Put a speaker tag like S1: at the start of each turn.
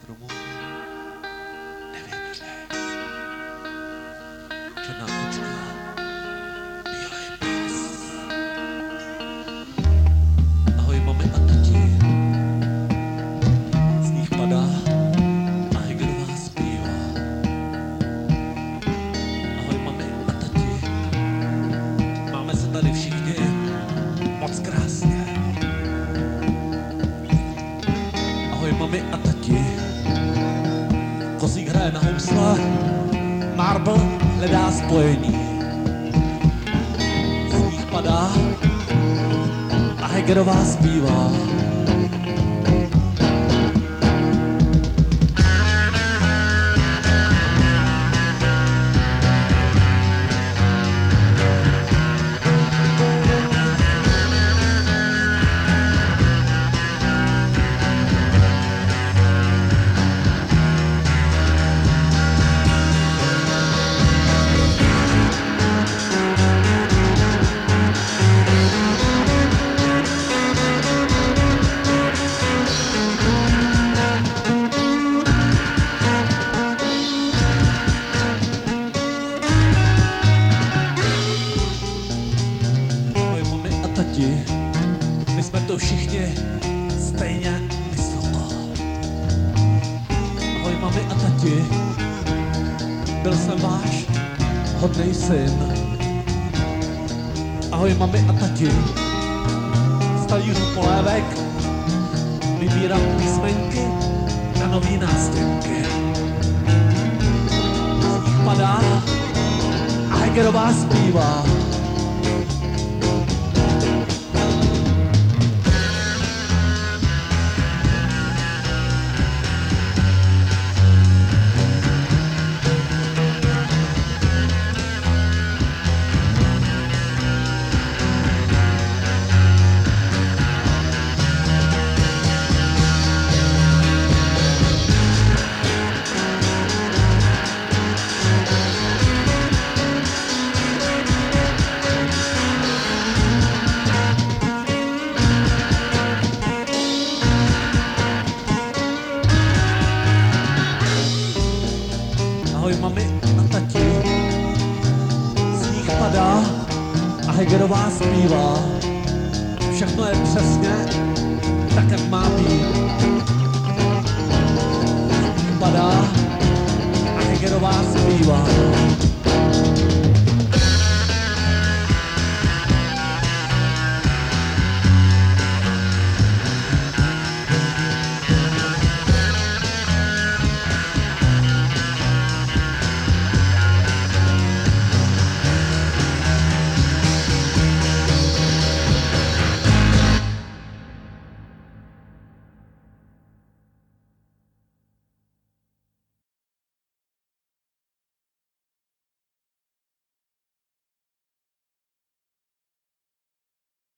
S1: stromu nevymýšlej. Černá kočka, bílej pes. Ahoj mami a tati, sníh padá a Hegerová zpívá. Ahoj mami a tati, máme se tady všichni moc krásně. Ahoj mami a tati, Kozík hraje na housle, Marble hledá spojení. Sníh padá a Hegerová zpívá. Tati, my jsme to všichni stejně vysoko. Ahoj mami a tati, byl jsem váš hodnej syn. Ahoj mami a tati, z talířů polévek vybírám písmenky na nový nástěnky. Sníh padá a Hegerová zpívá. Ahoj mami a tati, sníh padá a Hegerová zpívá. Všechno je přesně tak, jak má být. Sníh padá a Hegerová zpívá.